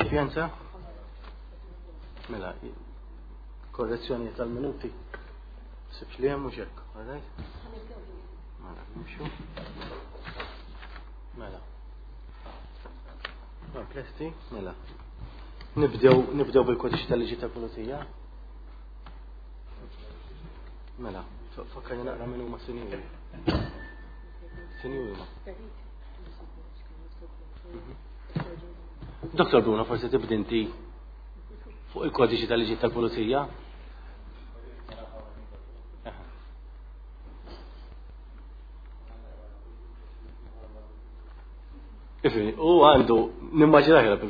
udjenza? Mela, korrezzjoni tal-minuti. Sibx li hemm mhux hekk, alright? Mela, nimxu. Mela. Lesti, mela. Nibdew bil-kodiċi tal-liġi tal-pulizija. Mela, fakkarni naqra minn huma sinjuri. Sinjuri ma. Dr. Bruno, forse tibdinti fuq il-kodiċi tal-liġi tal-pulizija? Ifri, u għandu nimmaġinaħ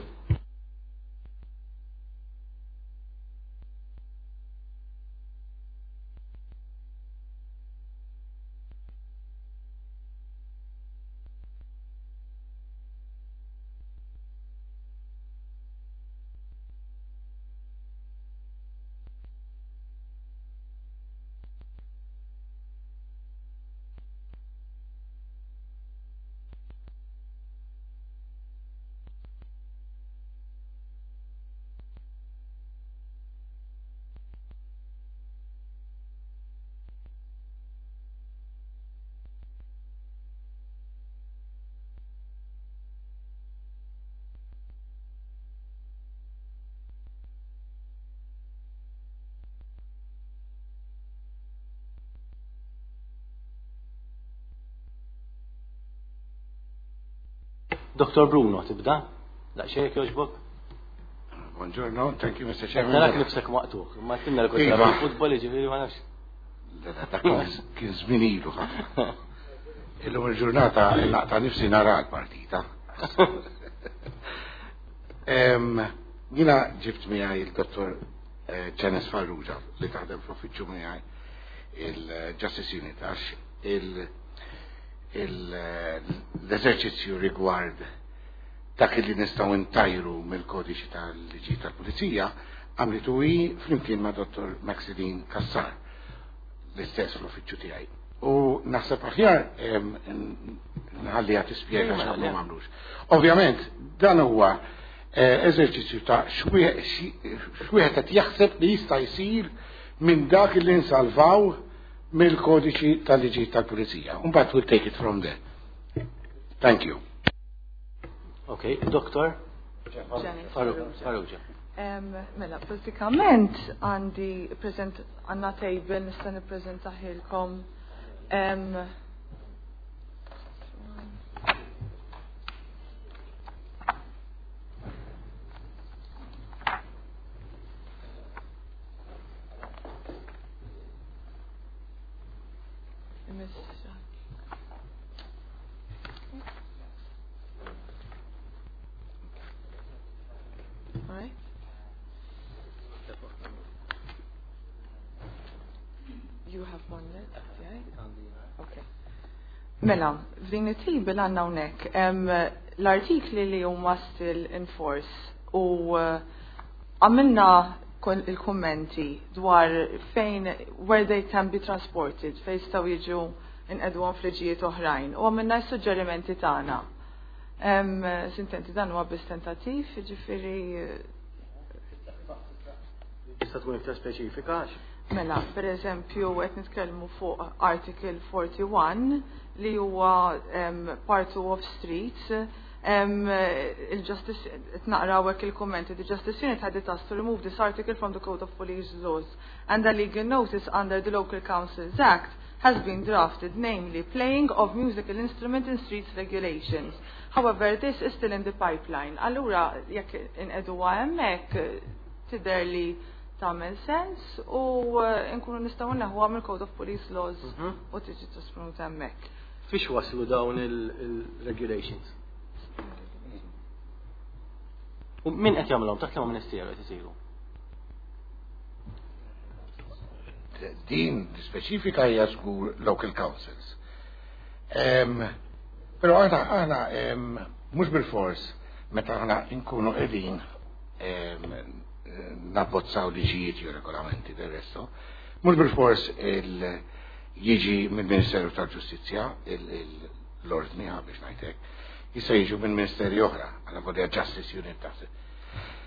Dr. Bruno, tibda? La xejk joġbok? Buongiorno, thank you Mr. Chairman. Tarak nifsek maqtuħ, ma tinna l-kod tal-futbol iġifiri ma nafx. Kien żmien ilu ħafna. Illum il-ġurnata naqta nifsi nara l-partita. Jina ġibt miegħi il-dottor Ċenes Farrugia li taħdem fl-uffiċċju miegħi il-Justice Unit għax l-eżerċizzju rigward dak li nistgħu ntajru mill-kodiċi tal-liġi tal-Pulizija għamlitu flimkien ma' Dr. Maxidine Kassar l-istess fl-uffiċċju tiegħi. U naħseb aħjar nħalliha tispjega x'għamlu m'għamlux. Ovvjament dan huwa eżerċizzju ta' x'wieħed qed jaħseb li jista' jsir minn dak li nsalvaw mill-kodiċi tal-liġi tal-Pulizija. Mbagħad we'll take it from there. Thank you. Okay, Doktor? Farrugia. Mela, pratikament għandna table nista' nippreżentaħilkom You have one left, yeah? Okay. Mela, f'din it-tibel għandna hawnhekk l-artikli li huma still in force u għamilna il-kummenti dwar fejn where they can be transported, fejn jistgħu jiġu inqedwhom f'liġijiet oħrajn u għamilna s-suġġerimenti tagħna. Sintenti dan huwa biss tentattiv, jiġifieri tista' tkun iktar speċifika. Mela, per eżempju, qed nitkellmu fuq Article 41 li huwa Part 2 of Streets. Il-Justice naqrawek il-kommenti. The Justice Unit had it asked to remove this article from the Code of Police Laws, and a legal notice under the Local Councils Act has been drafted, namely playing of musical instrument in streets regulations. However, this is still in the pipeline. Allura, jekk inqedu hemmhekk tidher li tagħmel sens u nkunu nistgħu naħwa mill-Code of Police Laws u tiġi trasponuta hemmhekk. Fiex waslu dawn il-regulations? U min qed jagħmluhom taħt liema ministerju qed isiru? Din speċifika hija żgur local councils. Però aħna mhux bil-fors meta aħna nkunu qegħdin nabbozzaw liġijiet jew regolamenti del resto, mhux bil-fors jiġi mill-Ministeru tal-Ġustizzja l-ordni biex ngħidlek, jista' jiġu minn ministeri oħra, għal volja Justice Unit taħseb.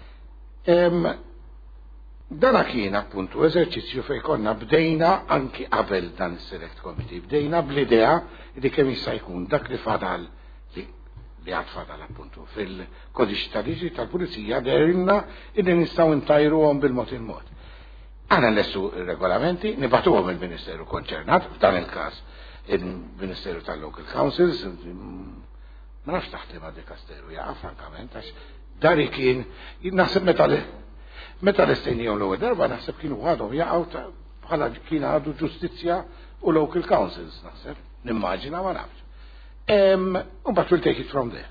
Dana kien appuntu eżerċizzju fej konna bdejna anki qabel dan is-select committee. Bdejna bl-idea li kemm jista' jkun dak li fadal li għad fadal appuntu fil-kodiċi tal-liġi tal-pulizija derinna illi nistgħu ntajruhom bil-mod il-mod. Għana nessu regolamenti, nibatuhom il-Ministeru konċernat, f'dan il-każ il-Ministeru tal-Local Councils, ma nafx taħt li ma' dikasteru jaqa' frankament, għax dari kien, naħseb meta l-estejnijom l-ewwel darba naħseb kienu għadhom jaqgħu bħala kien għadu ġustizzja u local councils naħseb, nimmaġina ma nafx. But we'll take it from there.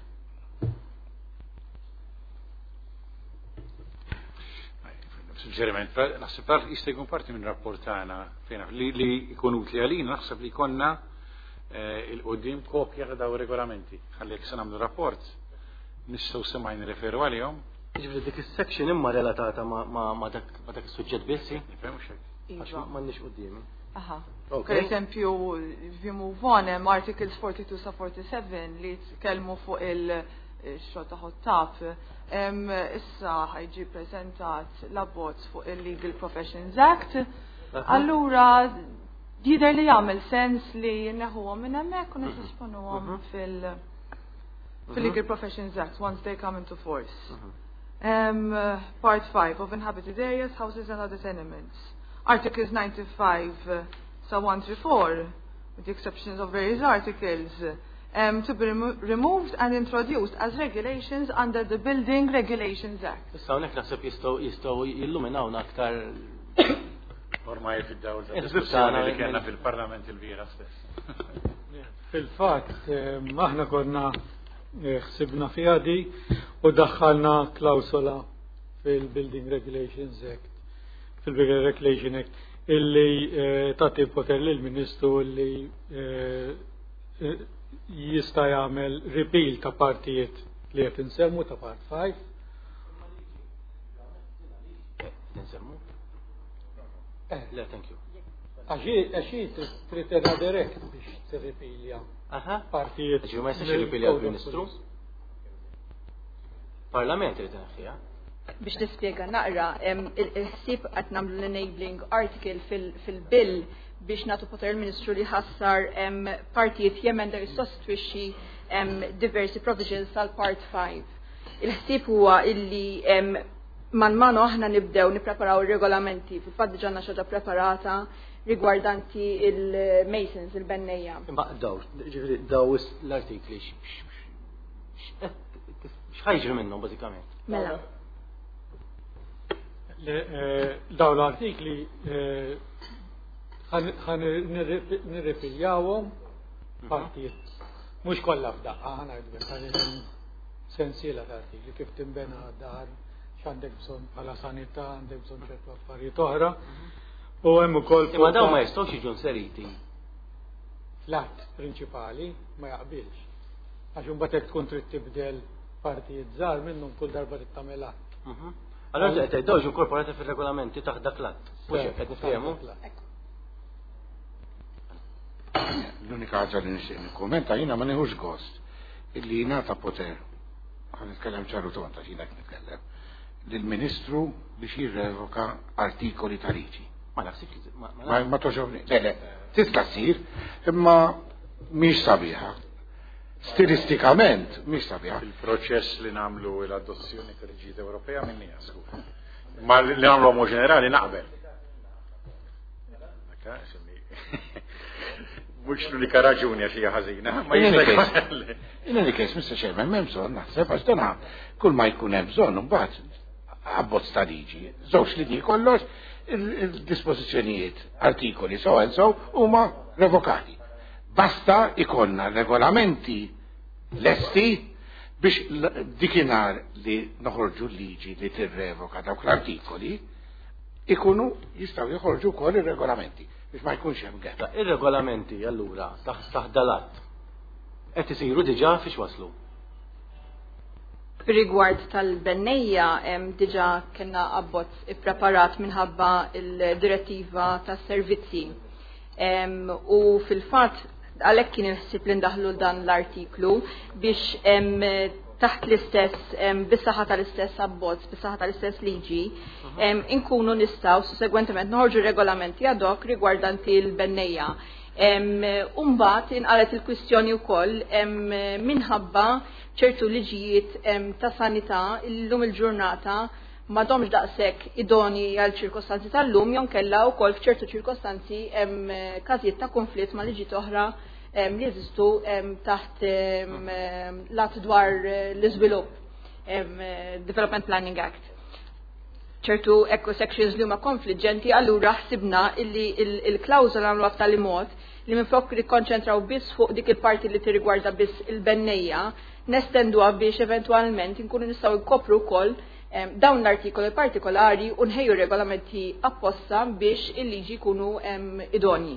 Sinċerament, naħseb dar jista' jkun parti minn rapport tagħna fejn li jkun utli għalina naħseb li konna il-qudiem kopja ta' daw regolamenti. Ħalli jekk se nagħmlu rapport nistgħu semma nirreferu għalihom. Ġifri dik is-section imma relatata ma dak is-suġġett biss. Nifhem hekk. M'għandniex qudiemi. Aha. Per esempio, if you move on, articles 42 sa 47 li tkellmu fuq il-xogħol ta' ħottab, issa ħajġi preżentat l-abbozz fuq il-Legal Professions Act. Allura jidher li jagħmel sens li neħuhom minn hemmhekk u nisposponuhom fil-Legal Professions Act once they come into force. Part 5 of inhabited areas, houses and other tenements. Articles 95 so 134, with the exceptions of various articles, to be removed and introduced as regulations under the Building Regulations Act. Issa hawnhekk naħseb jistgħu jilluminawna aktar ormai fid-dawl ta' diskussjoni li kellna fil-Parlament il-vira stess. Fil-fatt, aħna konna ħsibna fiha di u daħħalna klawsola fil-Building Regulations Act, fil-Building Regulation Act, illi tagħti poter lill-Ministru li jista' jagħmel repeal ta' partijiet li qed insemmu ta' part 5. Ninsemmu? Le, thank you. Għaxi trid edha direkt biex tirripilja partijiet. Ġi ma jistax jirripilja l-Ministru? Parlament irid inaħħiha. Biex nispjega naqra, il-ħsieb qed nagħmlu l-enabling article fil-bill biex nagħtu poter il-Ministru li ħassar partijiet jemenda jissostwixxi diversi provisions tal-part 5. Il-ħsieb huwa illi man aħna nibdew nippreparaw ir-regolamenti fil-fatt diġà għandna xaġa preparata rigwardanti il-Masons, il-bennejja. Ma daw l-artikli x'ħajġri minnhom bażikament? Mela. Daw l-artikli ħan nirripiljawhom partijiet. Mhux kollha f'daqqa ħana jgħidu sensiela ta' artikli kif timbena dar x'għandek bżonn bħala sanità, għandek bżonn ċertu affarijiet oħra. U hemm ukoll imma dawn ma jistgħux jiġu inseriti. Fl-att prinċipali ma jaqbilx. Għax imbagħad hekk tkun trid tibdel partijiet żgħar minnhom kull darba trid tagħmel att. Allora tgħidux inkorporati fir-regolamenti taħt dak l-att. Mhux hekk qed nifhemu. L-unika ħaġa li nixtieq nikkummenta jiena ma nieħux gost illi jingħata poter. Ħa nitkellem ċaru tonta x'jiena qed nitkellem. Lill-Ministru biex jirrevoka artikoli ta' liġi. Ma naħsibx ma toġobni. Le, tista' ssir, imma mhix sabiħa. Stilistikament mhix sabiħa. Il-proċess li nagħmlu l-adozzjoni tal-liġi Ewropea minni żgur. Ma li nagħmlu mo ġenerali naqbel. Mhux l-unika raġuni għax hija ħażina. In any case, Mr. Chairman, m'hemm bżonn naħseb għax dan kull ma jkun hemm bżonn imbagħad abbozz ta' liġi. Żewġ li kollox il-dispożizzjonijiet artikoli so and so huma revokati. Basta ikonna regolamenti lesti biex dikinar li noħorġu l-liġi li tirrevoka dawk l-artikoli ikunu jistgħu joħorġu wkoll ir-regolamenti biex ma jkunx hemm għedha. Ir-regolamenti allura taħdalat qed isiru diġà fiex waslu. Rigward tal-bennejja diġà kellna abbozz ippreparat minħabba il-direttiva tas-servizzi. U fil-fatt għalhekk kien il-ħsieb li ndaħlu dan l-artiklu biex taħt l-istess, bis-saħħa tal-istess abbozz, bis-saħħa tal-istess liġi, inkunu nistgħu segwentement noħorġu regolamenti ad hoc rigwardanti l-bennejja. Umbat inqalet il-kwistjoni wkoll minħabba ċertu liġijiet ta' sanità illum il-ġurnata m'għadhomx daqshekk idoni għal ċirkostanzi tal-lum jew kellha wkoll f'ċertu ċirkostanzi każijiet ta' konflitt ma' liġijiet oħra li jeżistu taħt lat dwar l-iżvilupp Development Planning Act. ċertu eco-sections li huma konfliġġenti, allura ħsibna illi il-klawżola għamlu b'tali mod li minflok nikkonċentraw biss fuq dik il-parti li tirrigwarda biss il-bennejja, nestenduha biex eventwalment inkunu nistgħu nkopru wkoll dawn l-artikoli partikolari u nħejju regolamenti apposta biex il-liġi jkunu idoni.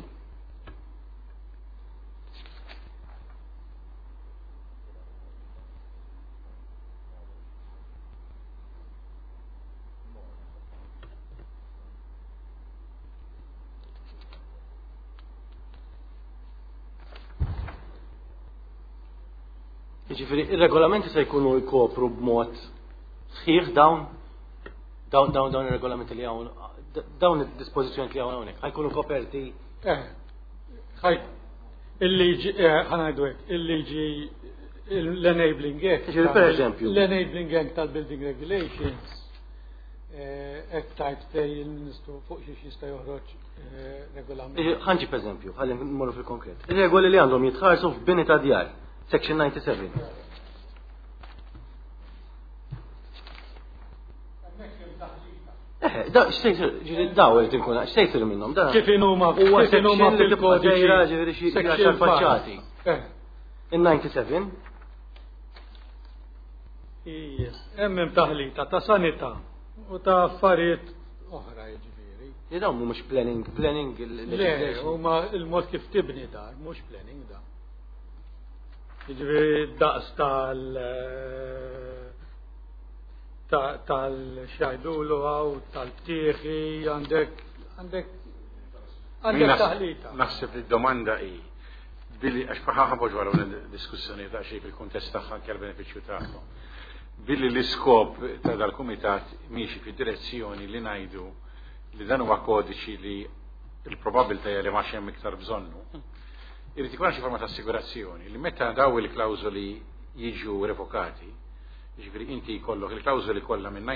Jiġifieri ir-regolamenti se jkunu jkopru b'mod sħiħ dawn ir-regolamenti li hawn dawn id-dispożizzjoni li hawn hawnhekk ħajkunu koperti. Il-liġi ħanajdu hekk, il-liġi l-enabling act. Pereżempju. L-enabling act tal-building regulations hekk tajt fej il-Ministru fuq xi jista' joħroġ regolament. Ħanġi pereżempju, ħalli nmorru fil-konkret. Ir-regoli li għandhom jitħarsu f'bini ta' djar, Section 97. Daw li tinkun xejn minnhom da. Kif inhuma fil-kodiċi faċċati. In-97 hemm taħlita ta' sanità u ta' affarijiet oħra jiġifieri. Dawn mhumiex planning Le, huma il-mod kif tibni dar, mhux planning da. Jiġifieri daqs tal-xajdulu għaw tal-ptieħi għandek taħlita. Naħseb li d-domanda hi billi għax faħħa ġwara diskussjoni ta' xej fil-kuntest tagħha kell benefiċċju tagħhom. Billi l-iskop ta' dal-kumitat miexi fid-direzzjoni li ngħidu li dan huwa kodiċi li l-probabilità li ma hemm iktar bżonnu. Irid ikun xi forma ta' assigurazzjoni li meta daw il-klawżoli jiġu revokati, jiġifieri inti jkollok il-klawżoli kollha minn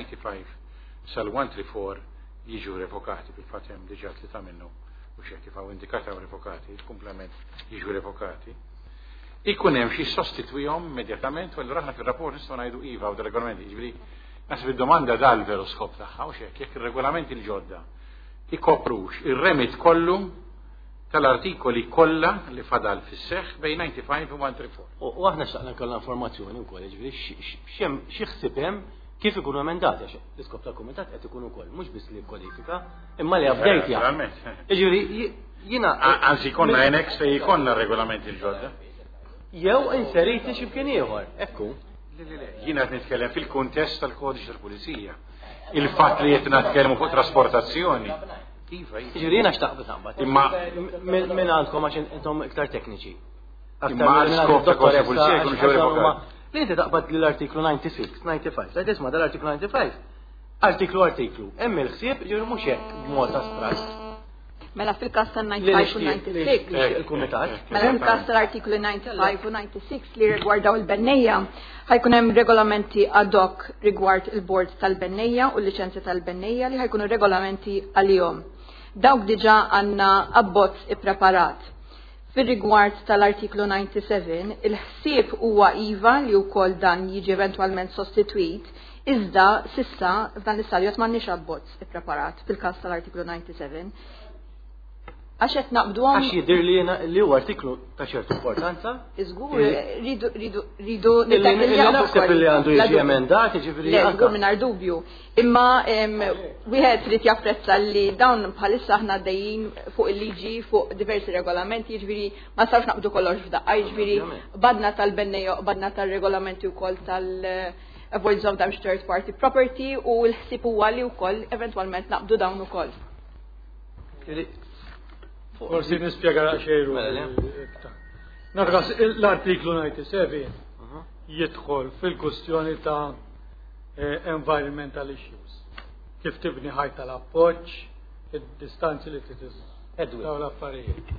95 sal-134 jiġu revokati, fil-fatt hemm diġà tlieta minnhom u xi kif hawn indikata revokati, il-kumplament jiġu revokati. Ikun hemm xi sostitwihom immedjatament u allura aħna fir-rapport nistgħu ngħidu iva u d-regolamenti, jiġifieri naħseb id-domanda dal-veru skop tagħha u x'hekk jekk ir-regolamenti l-ġodda ikoprux ir-remit kollu tal-artikoli kollha li fadal fis-seħħ bejn 95 u 134. U aħna xtaqna kollha informazzjoni wkoll, jiġifieri xi ħsieb hemm kif ikunu emendati għax l-iskop tal-kumitat qed ikun ukoll mhux biss li kodifika imma li update jagħmel. Jiġifieri jiena anzi konna annex fejn ikonna regolamenti l-ġodda. Jew inseriti xi bkien ieħor, ekku. Jiena qed nitkellem fil-kuntest tal-kodiċ tal-pulizija. Il-fatt li qed nitkellmu fuq trasportazzjoni. Jiġifieri jiena xtaqbet naqbad. Imma minn għandkom għax intom iktar tekniċi. Imma għal-skop ta' kodiċ tal-pulizija jkunu ġew revokati. Li inti taqbad l-artiklu 96, 95, ta' tisma' dal-artiklu 95. Artiklu. Hemm il-ħsieb ġiru mhux hekk b'mod astrat. Mela fil-każ tal-95 u 96. Il-kumitat. Mela fil-każ tal-artiklu 95 u 96 li rigwardaw il-bennejja, ħajkun hemm regolamenti ad hoc rigward il-bord tal-bennejja u l-liċenzja tal-bennejja li ħajkunu regolamenti għalihom. Dawk diġà għandna abbozz ippreparat. Fil-rigward tal-artiklu 97, il-ħsieb huwa iva li wkoll dan jiġi eventwalment sostitwit, iżda sissa f'dan l-istadju qed m'għandniex abbozz ippreparat fil-każ tal-artiklu 97. Għax qed naqbduhom. Għax jidher li huwa artiklu ta' ċertu importanza. Iżgur ridu naħseb li għandu jiġi emendat, jiġifieri anke mingħajr dubju. Imma wieħed trid japprezza li dawn bħalissa aħna dejjin fuq il-liġi fuq diversi regolamenti, jiġifieri ma sarx naqbdu kollox f'daqqa, jiġifieri badna tal-bennejja badna tal-regolamenti wkoll tal-avoidance of damage third party property u l-ħsieb huwa li wkoll eventwalment naqbdu dawn ukoll. Forsi nispjega xejru. Narras l-artiklu 97 jidħol fil-kustjoni ta' environmental issues. Kif tibni ħajta l-appoġġ, id-distanzi li titiż daw l-affarijiet.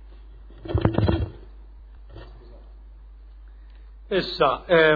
Issa,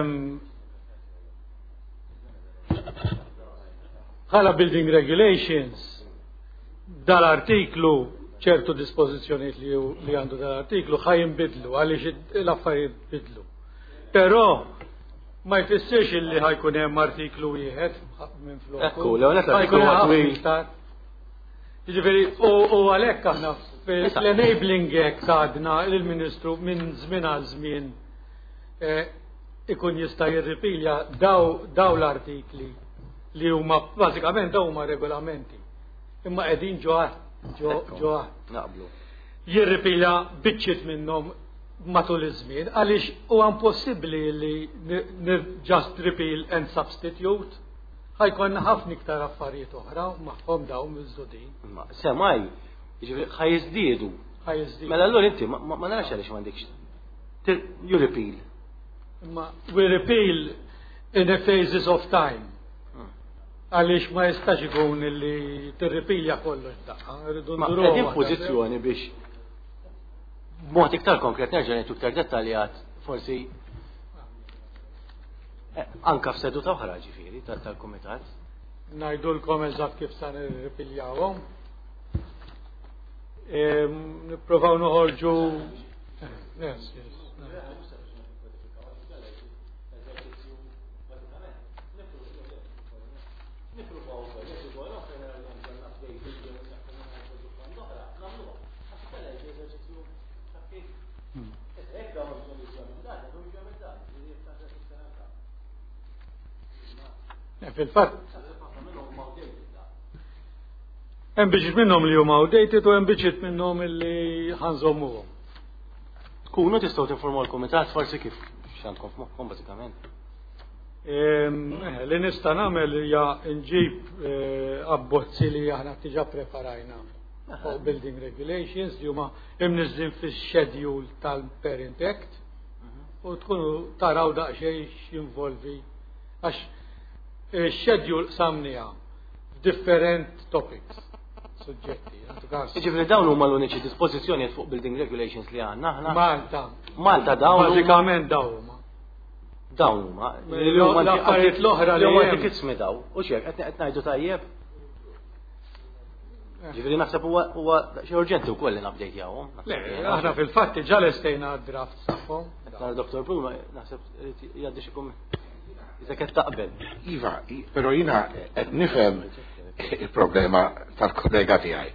bħala building regulations, dal-artiklu ċertu dispożizzjonijiet li għandu dal-artiklu ħajn bidlu, għaliex l-affarijiet bidlu. Però ma jfissirx li ħajkun hemm artiklu wieħed minn flok. Ekku, l-artiklu ħafna. Jiġifieri u għalhekk aħna fil-enabling hekk għadna lill-Ministru minn żmien għal żmien ikun jista' jirripilja daw l-artikli li huma bażikament daw huma regolamenti. Imma qegħdin ġo naqblu. Jirripilja biċċiet minnhom matul iż-żmien għaliex huwa impossibbli li just repeal and substitute. Ħajkonna ħafna iktar affarijiet oħra magħhom dawn miżdudin. Semaj, jiġifieri ħajżdiedu. Mela allura inti ma narax għaliex m'għandekx. You repeal. We repeal in a phases of time. Għaliex ma jistax ikun li tirripilja kollox daqqa. Qegħdin pożizzjoni biex b'mod iktar konkret nerġa' ngħidu iktar dettaljat forsi anka f'sedu ta' oħra ġifieri tal-kumitat. Ngħidulkom eżatt kif sa nirripiljawhom. Nippruvaw noħorġu fil-fatt hemm biċċiet minnhom li huma outdated u hemm biċċiet minnhom li ħanżommuhom. Tkunu tistgħu tinformaw l-kumitat forsi kif x'għandkom f'moħħkom bażikament. Li nista' nagħmel hija nġib abbozzi li aħna diġà preparajna fuq building regulations li huma imniżżin fix-schedule tal-Parent Act u tkunu taraw daqsxejn x'involvi għax schedule samnija different topics, suġġetti. Ġifri dawn huma l-uniċi dispożizzjonijiet fuq building regulations li għandna aħna. Malta dawn bażikament dawn huma. Dawn huma. L-affarijiet l-oħra li huma dik ismi daw. U x'hekk qed ngħidu tajjeb. Ġifri naħseb huwa xi urġenti wkoll li nabdejtjawhom. Aħna fil-fatt ġa lestejna d-draft tagħhom. Dr. Bruna naħseb jgħaddi xi kumment. Iżda qed taqbel. Iva, però jiena qed nifhem il-problema tal-kollega tiegħi.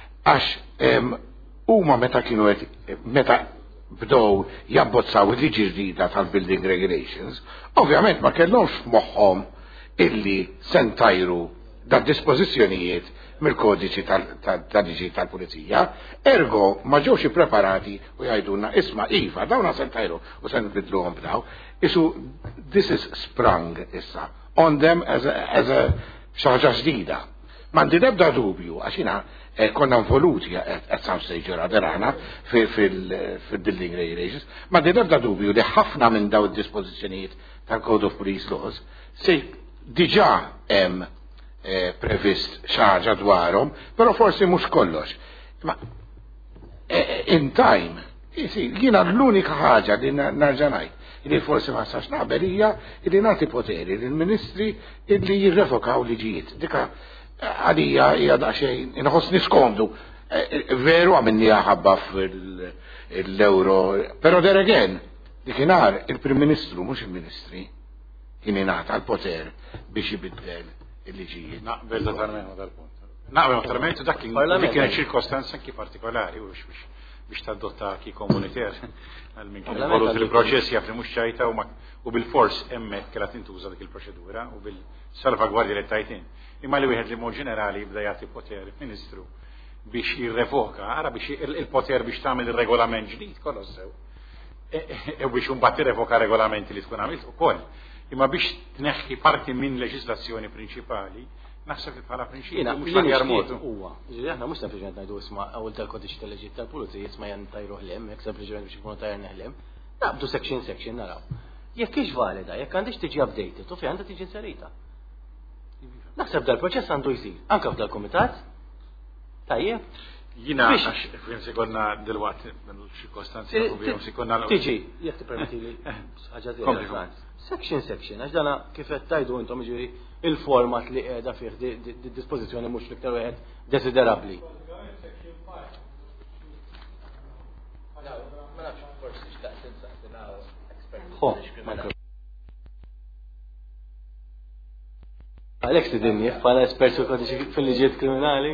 Għax huma meta bdew jabbozzaw il-liġi ġdida tal-building regulations, ovvjament ma kellhomx f'moħħhom illi sentajru da dispożizzjonijiet mill-kodiċi tal-liġi tal-pulizija, ergo ma ġewx ippreparati u jgħidulna isma' iva dawna sentajru u se nbidluhom b'daw. Isu this is sprung issa on them as a xaħġa ġdida. M'għandi nebda dubju għax jiena konna involuti at some stage or other aħna fil-building regulations, m'għandi nebda dubju li ħafna minn daw id-dispożizzjonijiet tal-Code of Police Laws se diġà hemm previst xaġa dwarhom, però forsi mhux kollox. Ma in time, jiena l-unika ħaġa li narġa' ngħid li forsi ma sax naqbel hija li nagħti poteri lill-ministri illi jirrevokaw liġijiet. Dika għalija hija daqsxejn inħossni skomdu. Veru għamilni ħabba fil-euro, però there again, dikinhar il-Prim Ministru mhux il-Ministri kien ingħata l-poter biex ibiddel il-liġijiet. Naqbel totalment dal-punt. Naqbel totalment dak kien ċirkostanza anki partikolari u biex tadotta ki komuniter għal-min kien involut fil-proċess jaf li mhux ċajta u bil-fors hemmhekk kellha tintuża dik il-proċedura u bil-salvagwardja li tajtin. Imma li wieħed li mod ġenerali jibda jagħti poter il-Ministru biex jirrevoka, ara biex il-poter biex tagħmel ir-regolament ġdid kollox sew. U biex imbagħad tirrevoka regolamenti li tkun għamilt ukoll. Imma biex tneħħi parti minn leġislazzjoni prinċipali naħseb li bħala prinċipju mhux aħjar mod huwa. Ġifieri aħna mhux sempliċement ngħidu isma' ewwel tal-kodiċi tal-leġi tal-pulizija isma' jan tajru ħlem, hekk sempliċement biex ikunu tajr neħlem. Naqbdu section naraw. jekk hix valida, jekk għandix tiġi updated u fi għandha tiġi inserita. Naħseb dal-proċess għandu jsir, anke f'dal-kumitat. Tajjeb. Jina għax se konna dil-waqt xi kostanzi si konna tiġi, jekk tippermettili ħaġa tiegħek. Section, għax dana kif qed tajdu intom jiġri il-format li qiegħda fih dispożizzjoni mhux l-iktar wieħed desiderabbli. Alex tidinni bħala espertu fil-liġijiet kriminali.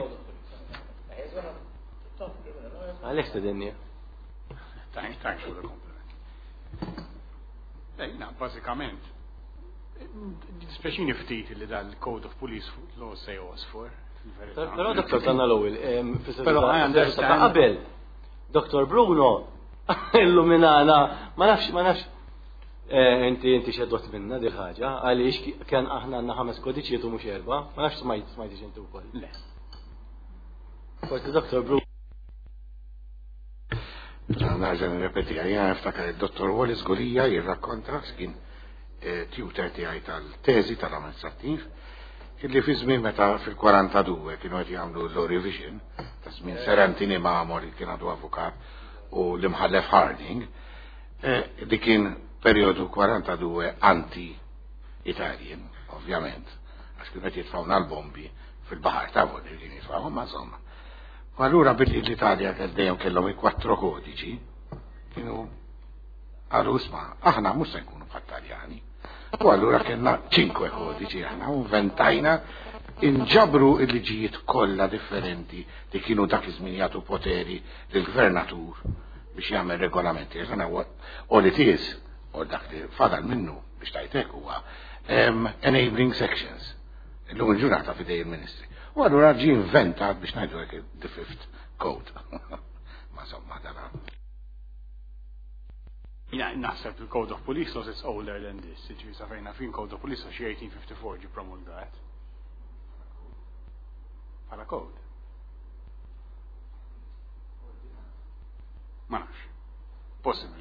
Alex tidinni. Thanks for the compliment. Ejna, basikament, speċini ftit li dal-Code of Police Law say was for. Però Dr. Tanna Lowell, qabel, Dr. Bruno, illuminana, ma nafx, inti xeddot minna di ħaġa, għaliex kien aħna għandna 5 kodiċijiet u mhux 4, ma nafx smajtix inti wkoll. Le. Forsi Dr. Bruno. Naġa nirrepeti għajja niftakar il-Dr. Wallis Gulija jirrakkonta skin tutor tiegħi tal-teżi tal-amministrattiv illi fi żmien meta fil-42 kienu qed jagħmlu law revision ta' żmien Serentini Mamor kien għadu avukat u l-imħallef Harding li kien periodu 42 anti-Italjan, ovvjament, għax kienu qed jitfawna l-bombi fil-baħar ta' Vodi kien jitfawhom ma' żomma. U allura bil-Italja dejjem kellhom 4 kodiċi kienu għalu isma' aħna mhux se nkunu bħat-Taljani. U allura kellna 5 kodiċi aħna u inventajna inġabru il-liġijiet kollha differenti li kienu dak iż-żmien jagħtu poteri lill-gvernatur biex jagħmel regolamenti. U li ties u dak li fadal minnu biex tajtek huwa enabling sections. Illum il-ġurnata fidej il-Ministri. U allura ġi inventat biex ngħidu hekk the 5th code. Ma somma dara. Naħseb il-Code of Police Laws is older than this. Ġifieri safejna fin Code of Police Laws xi 1854 ġi promulgat. Bħala code. Ma nafx. Possibly.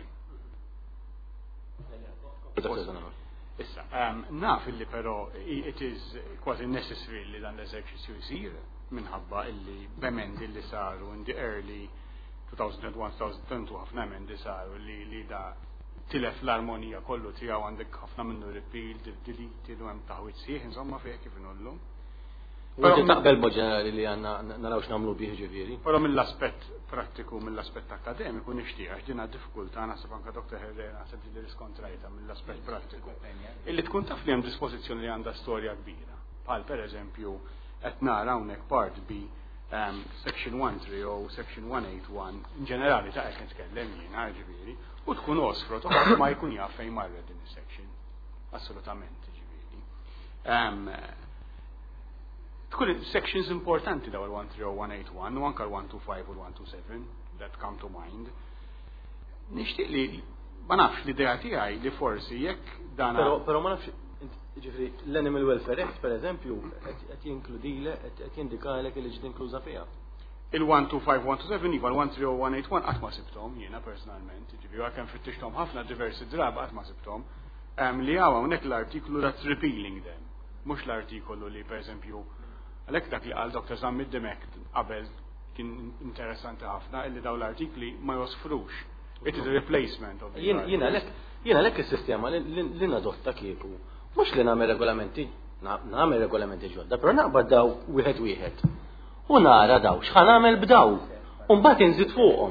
Issa, naf illi però it is quasi necessary li dan l-eżerċizzju jsir minħabba illi b'emendi li saru in the early 2001-2002 ħafna emendi saru li da tilef l-armonija kollu tiegħu għandek ħafna minnu repealed, deleted u hemm taħwit sieħ insomma fih kif inollu. Però taqbel mod ġenerali li għandna narawx nagħmlu bih ġifieri. Però mill-aspett prattiku, mill-aspett akademiku nixtieq għax din diffikultà naħseb anke Dr. Herrera naħseb li riskontrajta mill-aspett prattiku. Illi tkun taf li hemm dispożizzjoni li għandha storja kbira. Bħal pereżempju qed nara hawnhekk part B Section 130 u Section 181 in ġenerali ta' qed nitkellem jiena ġifieri u tkun osfrot u ħadd ma jkun jaf fejn marret din is-section. Assolutament ġifieri. Tkun sections importanti daw il-130 u 181 u anke l-125 u l-127 that come to mind. Nixtieq li ma nafx l-idea tiegħi li forsi jekk dan. Però ma nafx ġifri l-Animal Welfare Act pereżempju qed jinkludile qed jindikalek li ġiet inkluża fiha. Il-125, 127 iva l-130 u 181 qatt ma sibthom jiena personalment, ġifieri għalkemm fittixthom ħafna diversi drab qatt ma sibthom. Li hawnhekk l-artiklu that's repealing them, mhux l-artikolu li pereżempju għalhekk dak li qal Dr. Zammid Demek qabel kien interessanti ħafna illi daw l-artikli ma josfrux. It is a replacement of the Jiena lek is-sistema li nadotta kieku. Mhux li nagħmel regolamenti ġodda, però naqbad daw wieħed. U nara daw x'ħan nagħmel b'daw. U mbagħad inżid fuqhom.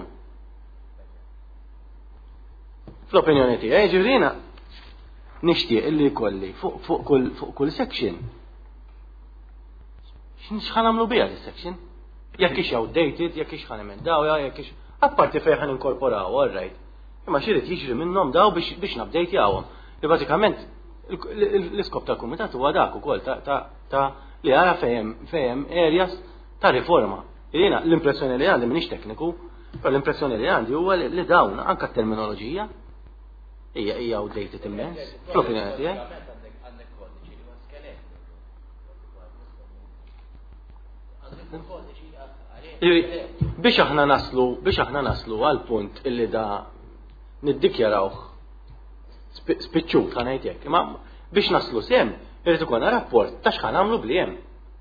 Fl-opinjoni tiegħi ġifieri nixtieq illi jkolli fuq kull section. X'ħan nagħmlu biha dis-section? Jekk ix outdated, jekk ix ħan emendaw, jekk ix apparti fejn ħan inkorporaw, all right. Imma x'irid jiġri minnhom daw biex nabdejtjawhom. Li bażikament l-iskop tal-kumitat huwa dak ukoll ta' li ara fejn areas ta' riforma. Jiena l-impressjoni li għandi m'iniex tekniku, però l-impressjoni li għandi huwa li dawn anke t-terminoloġija hija outdated immens. Fl-opinjoni tiegħi. Biex aħna naslu għal punt illi da niddikjarawh spiċċut ħanajt hekk. Imma biex naslu sem, irid ikolna rapport ta' x'ħan nagħmlu bli hemm.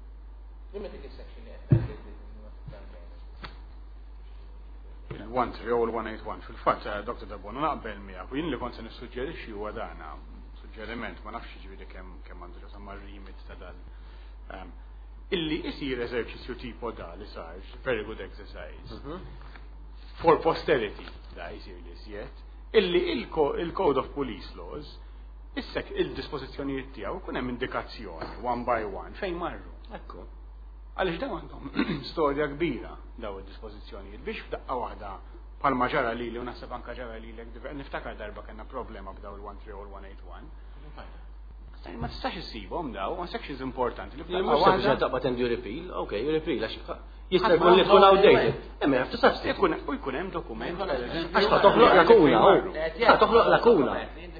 Il-130 u l-181 fil-fatt, Dr. Dabona naqbel miegħek u jien li kont se nissuġġerixxi huwa dana suġġeriment ma nafx jiġifieri kemm għandu ġosam mar-limit ta' dan. Illi isir eżerċizzju tipo da li sar, very good exercise. For posterity da jisir li siet, illi il-Code of Police Laws issek il-dispożizzjonijiet tiegħu kun hemm indikazzjoni one by one fejn marru. Ekku. Għaliex dawn għandhom storja kbira daw id-dispożizzjonijiet biex f'daqqa waħda palma ġara lili u naħseb anke ġara lilek niftakar darba kellna problema b'daw il-130 u l-181. Ma tistax issibhom daw, ma sections importanti li f'daqqa waħda. Mhux taqbad hemm repeal, okay, repeal għax jista' jkun li tkun outdated. Imma jaf tistax jkun hemm dokument għax ta' toħloq lakuna. Ta' toħloq lakuna.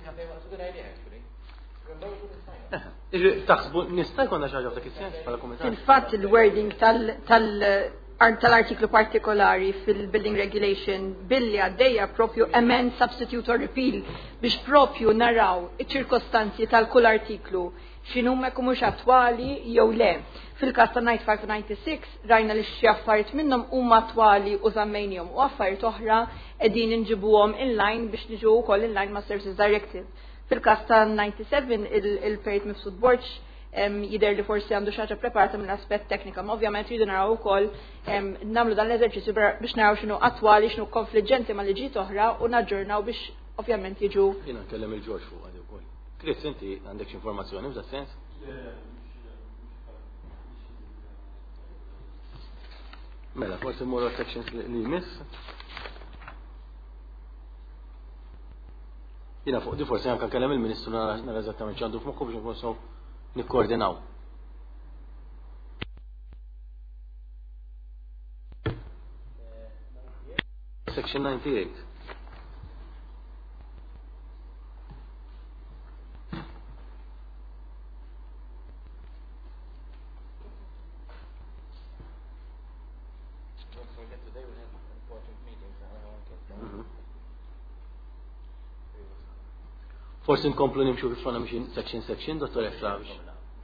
Taħsbu nista' jkollna xi ħaġa f'dak is-sens bħala kumitat. Fil-fatt il-wording tal-artiklu partikolari fil-Building Regulation billi għaddejja propju amend, substitute or repeal biex propju naraw iċ-ċirkostanzi tal-kull artiklu x'inhuma jkunu mhux attwali jew le. Fil-każ ta' 9596 rajna li xi affarijiet minnhom huma attwali u żammejnihom u affarijiet oħra qegħdin inġibuhom in-line biex niġu wkoll in-line ma' Services Directive. Fil-każ ta' 97 il-Period Mifsud Board jidher li forsi għandu xaġa preparata minn aspett teknika, ma ovvjament jridu naraw ukoll nagħmlu dan l-eżerċizzju biex naraw x'inhu attwali, x'inhu konfliġġenti ma' liġijiet oħra u naġġornaw biex ovvjament jiġu. Jiena nkellem il-Ġorġ fuq għadi wkoll. Chris, inti għandek xi informazzjoni f'dak sens? Mela, forsi mmorru sections li jmiss. Jiena fuq di forsi anke nkellem il-Ministru nara eżattament x'għandu f'moħħu biex nforsu nikkoordinaw. Section 98. Forsi nkomplu nimxu kif konna mixin section, Dottor Efra biex.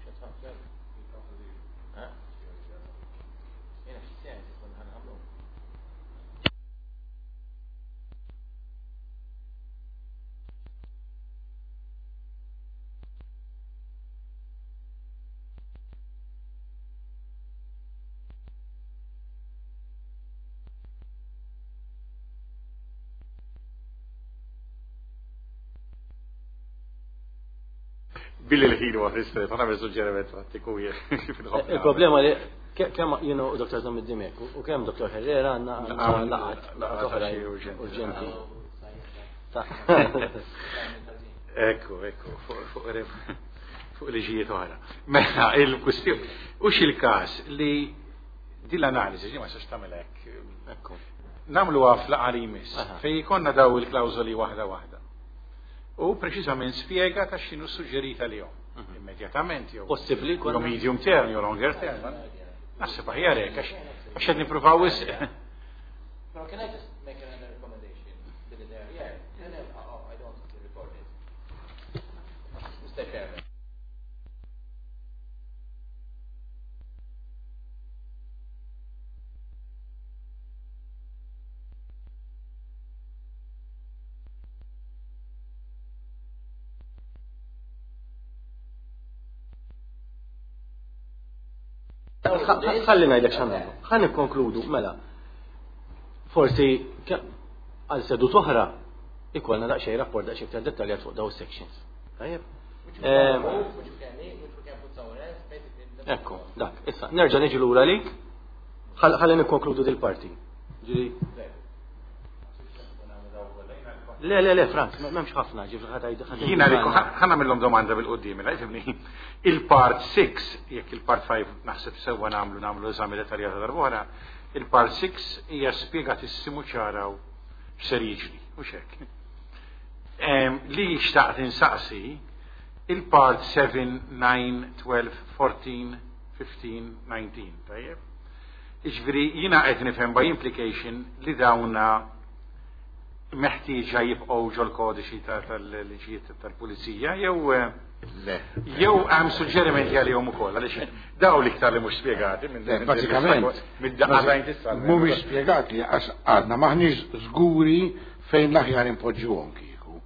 Billi l-ħinu għafristet, għana għamil suġġerament għattiku il-problema li kemm jienu Dr. Zamid Dimek u kemm Dr. Herrera għanna laqat oħra urġenti. Ekku, fuq liġijiet oħra. Mela, il-kustjoni, u xil-kas li dil-analizi, ġi ma s tamel ekku. Namlu għaf laqalimis, fej konna daw il-klawzoli wahda. U preċiżament spjega ta' x'inhu suġġerita li jom. Immedjatament jew. Possibbli jew medium term jew longer term. Naħseb aħjar hekk għax qed nippruvaw wisq. No, can I just make another recommendation? Did it there? Yeah. I don't report it. Mr. Chairman. Ħalli ngħidlek x'għamlu. Ħa nikkonkludu mela. Forsi għal sedu toħra ikollna daqsxejn rapport daqsxejn iktar dettaljat fuq daw sections. Tajjeb. Ekku, dak, issa, nerġa' niġi lura lik. Ħalli nikkonkludu dil-parti. Ġiri. Le, Franz, m'hemmx ħafna Jiena ħana millhom domanda bil-qudiem, ifhimni. Il-part 6, jekk il-part 5 naħseb sewwa nagħmlu eżami dettaljata darb'oħra, il-part 6 hija spjegatissimu ċaraw x'ser jiġri, u x'hekk. Li xtaqt insaqsi il-part 7, 9, 12, 14, 15, 19, tajjeb? Iġifieri jiena qed nifhem by implication li dawna meħtieġa jibqgħu ġol kodiċi tal-liġijiet tal-pulizija jew hemm suġġerimenti għalihom ukoll għaliex dawn l-iktar li mhux spjegati bażikament mid-daqqa tista' mhumiex spjegati għax għadna maħniex żguri fejn l-aħjar impoġġuhom kieku.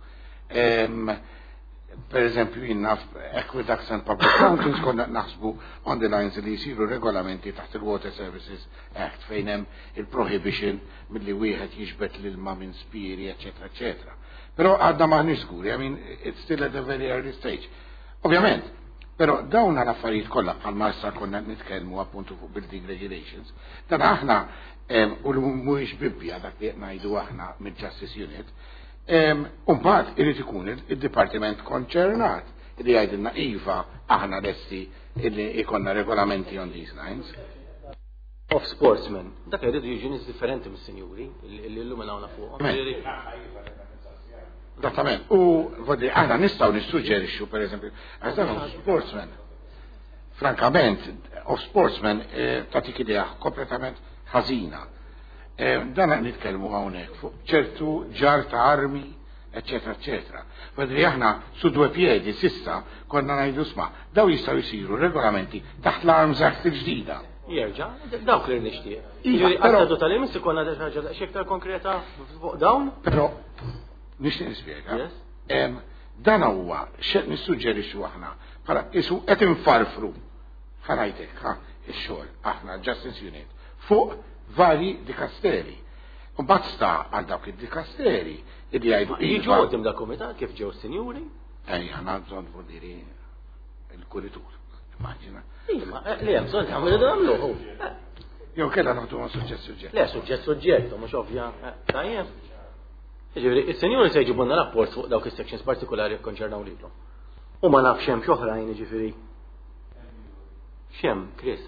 Per eżempju, jinnaf Aqueducts and Public Fountains konna naħsbu on the lines li jisiru regolamenti taħt il-Water Services Act fejn hemm il-prohibition milli wieħed jiġbed l-ilma minn spiri, eċetera, eċetera. Però għadna maħniex żguri, I mean, it's still at a very early stage. Ovvjament, però dawn l-affarijiet kollha bħalma issa konna nitkellmu appuntu fuq building regulations, dan aħna u mhuwiex bibbja dak li qed ngħidu aħna mill-Justice Unit. Umbat irrid ikun il-Dipartiment konċernat li jgħidilna iva aħna lessi li ikonna regolamenti on these lines. Of sportsmen, dak jridu jiġu nies differenti mis-sinjuri li illuminawna fuqhom. Esattament. U vodi aħna nistgħu nissuġġerixxu pereżempju għax dan sportsmen. Frankament, of sportsmen tagħtik idea kompletament ħażina. Dan nitkellmu hawnhekk fuq ċertu ġar ta' armi, eccetera, eccetera. Vedri aħna su due piedi sissa konna ngħidu sma' daw jistgħu jsiru regolamenti taħt l-Arms Act il-ġdida. Jerġa' dawk li nixtieq. Jiġri għattadu tal-imis ikonna ħaġa x'iktar konkreta fuq dawn? Però nixtieq nispjega. Dan huwa x'qed nissuġġerixxu aħna bħala isu qed infarfru ħanajtek ix-xogħol aħna Justice Unit fuq vari dikasteri. U bat sta għal dawk id-dikasteri id jgħidu jiġu għoddim da komitat kif ġew sinjuri? Ħana bżonn vodiri il-kuritur, immaġina. Li hemm bżonn tagħmlu għamluħu. Jew kellha naħdu ma' suġġett suġġett. Le suġġett suġġett, mhux ovvja. Tajjeb. Jiġifieri is-sinjuri se jġibunna rapport fuq dawk is-sections partikolari jikkonċernaw lilhom. U ma nafx hemm xi oħrajn jiġifieri. X'hemm, Chris?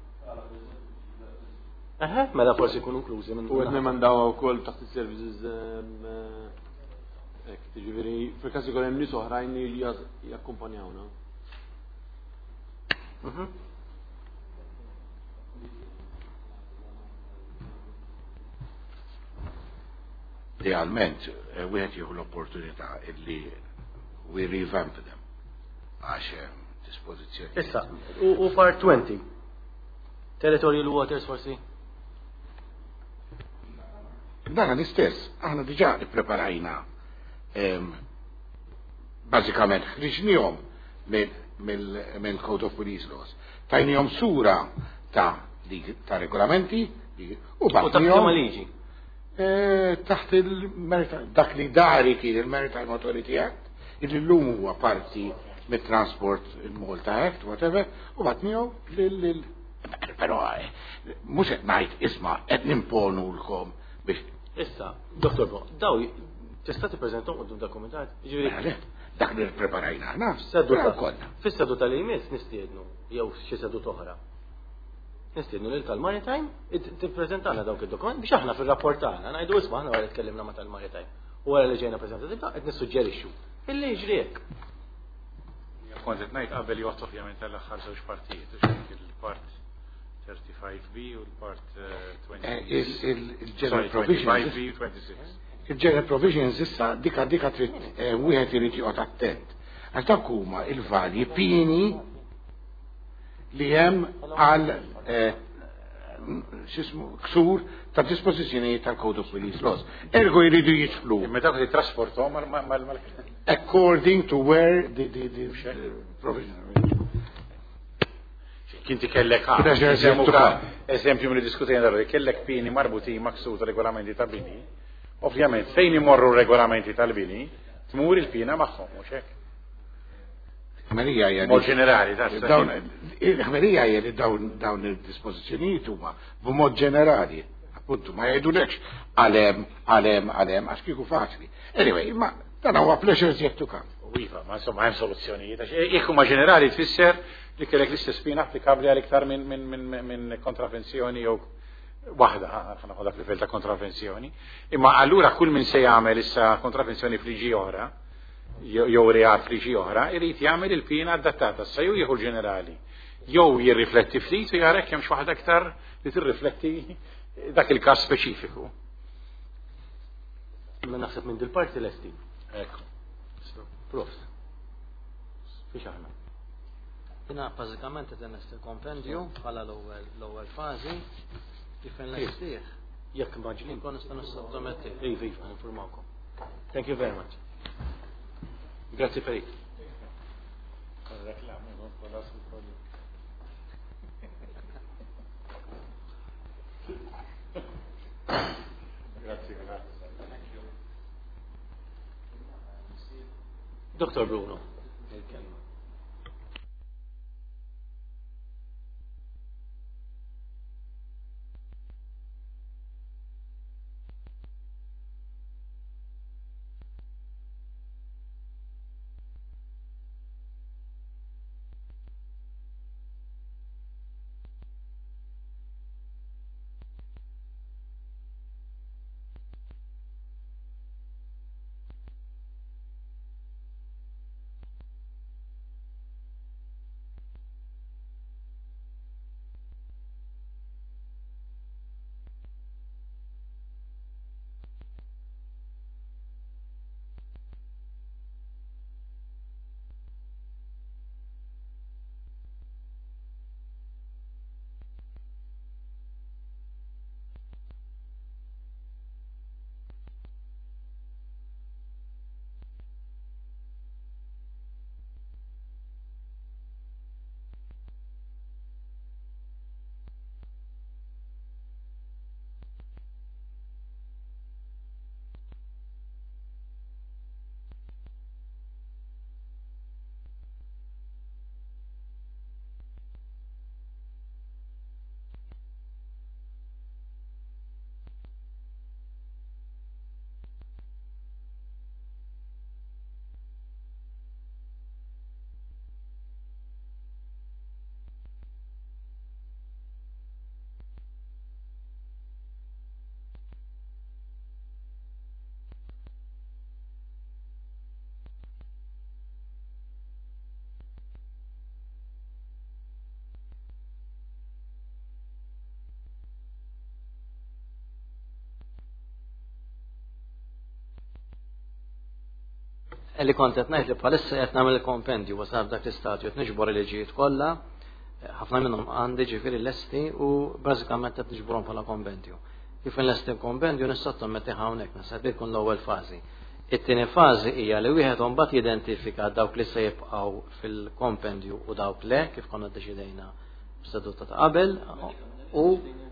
Mela forsi jkunu inklużi minn. U qed nemandaw ukoll taħt is-services tiġifieri fil-każ ikun hemm nies oħrajn li jakkumpanjawna. Realment, wieħed jieħu l-opportunità illi we revamp them għax dispożizzjoni. Issa, u part 20. Territorial waters forsi? Dan l-istess, aħna diġà ippreparajna bażikament ħriġnihom mill Code of Police Laws. Tajnihom sura ta' regolamenti u batnihom liġi. Taħt dak li dari kien il-Maritime Authority Act, illi llum huwa parti mit-Transport il-Malta Act, whatever, u batnihom lil però mhux qed ngħid isma' qed nimponu lkom biex. Issa, Dr. Bo, daw tista' tippreżentahom qudiem dokumentat? Jiġifieri dak li ppreparajna aħna. Fis-sedu tal-imis nistiednu jew xi sedu oħra. Nistiednu lil tal-Maritime tippreżentana dawk id-dokument biex aħna fir-rapport tagħna ngħidu isma' aħna wara tkellimna ma' tal-Maritime. U wara li ġejna preżentativa qed nissuġġerixxu. Illi jiġri hekk. Kont qed ngħid qabel jgħod ovvjament tal-aħħar żewġ partijiet il-part 35B u l-part 26. Il-General Provisions. Il-General Provisions issa dika trid wieħed irid joqgħod attent. Għax dak huma il-valji pieni li hemm għal x'ismu ksur ta' dispożizzjonijiet tal-Code of Police Laws. Ergo jridu jidħlu. Meta qed jitrasportom according to where the provision. Kinti kellek eżempju mill diskutejna darba kellek pieni marbuti maksud regolamenti ta' bini. Ovvjament fejn imorru regolamenti tal-bini, tmur il-pina magħhom mhux hekk. Mod ġenerali il-ħmerija hija li dawn il-dispożizzjonijiet huma b'mod ġenerali. Appuntu ma jgħidulekx għalem għax kieku faċli. Anyway, ma dan huwa pleasures yet to come. Iva, ma insomma hemm soluzzjonijiet. Jekk huma ġenerali tfisser li kellek l-istess pina applikabbli għal iktar minn kontravenzjoni jew waħda, ħana dak livell ta' kontravenzjoni. Imma allura kull min se jagħmel issa kontravenzjoni fliġi oħra, jew reat fliġi oħra, irid jagħmel il-pina adattata sa jew jieħu ġenerali. Jew jirrifletti ftit u jarek hemm xi waħda aktar li tirrifletti dak il-każ speċifiku. Ma naħseb minn dil-parti l-esti. Ekku. Profs. Fiex aħna. Jina bażikament qed nesti kompendju bħala l-ewwel fażi kif nlestih. Jekk maġlin. Nkun nista' nissottometti. Iva, informawkom. Thank you very much. Grazie Ferik. Dr. Bruno. Li kontet ngħid li bħalissa qed nagħmel il-kompendju wasab dak l-istadju qed niġbor il-liġijiet kollha, ħafna minnhom għandi ġifieri lesti u bażikament qed niġborhom bħala kompendju. Kif inlesti l-kompendju nissottometti hawnhekk naħseb jkun l-ewwel fażi. It-tieni fażi hija li wieħed imbagħad jidentifika dawk li se jibqgħu fil-kompendju u dawk le kif konna ddeċidejna f'seduta ta' qabel u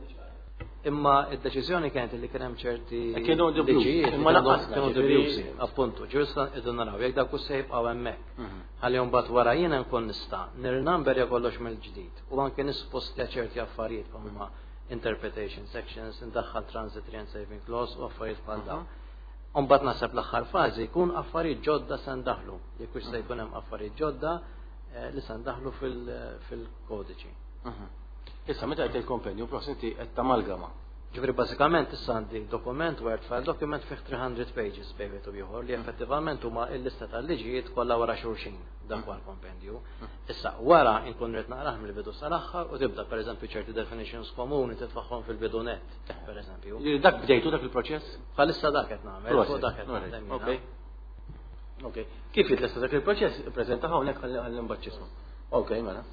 imma id-deċiżjoni kienet li kien hemm ċerti liġijiet imma kienu dubjużi, appuntu, ġusta qegħdu naraw jekk dak se jibqgħu hemmhekk. Ħalli mbagħad wara jiena nkun nista' nirnamberja kollox mill-ġdid u anke nispostja ċerti affarijiet bħalma interpretation sections, indaħħal transitory and saving clause u affarijiet bħal dawn. Mbagħad naħseb l-aħħar fażi jkun affarijiet ġodda se ndaħlu, jekk hux se jkun hemm affarijiet ġodda li se ndaħlu fil-kodiċi. Issa meta qed il-kompendju prosinti qed tamalgama. Ġifieri bażikament issa għandi dokument Word file document fih 300 pages bejwet u ieħor li effettivament huma l-lista tal-liġijiet kollha wara xulxin dak huwa l-kompendju. Issa wara nkun rid naqrah mill-bidu sal-aħħar u tibda pereżempju ċerti definitions komuni titfaħħom fil-bidu net, pereżempju. Dak bdejtu dak il-proċess? Bħalissa dak qed nagħmel, fuq dak qed nagħmel. Okej. Kif jitlesta dak il-proċess ippreżenta hawnhekk ħalli nbaċċishu. Okej, mela.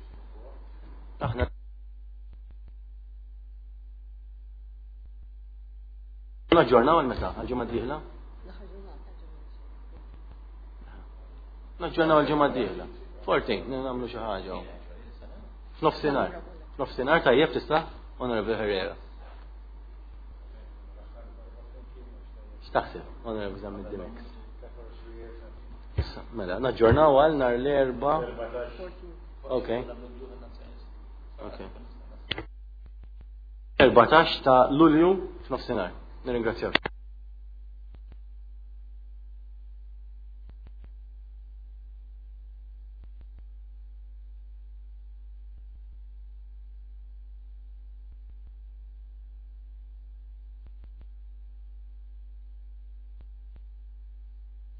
Aħna naġġornaw għal-meta, għal-ġumma d-dieħla? Naġġornaw għal-ġumma d-dieħla. 14, nagħmlu xi ħaġa. F'nofsinhar. F'nofsinhar tajjeb tista' Honorable Herrera. X'taħseb, Honorable Zamid Dimex? Issa, mela, naġġornaw għal nhar l-erba'. Okay. 14 ta' Lulju f'nofsinhar. Nirringrazzjak.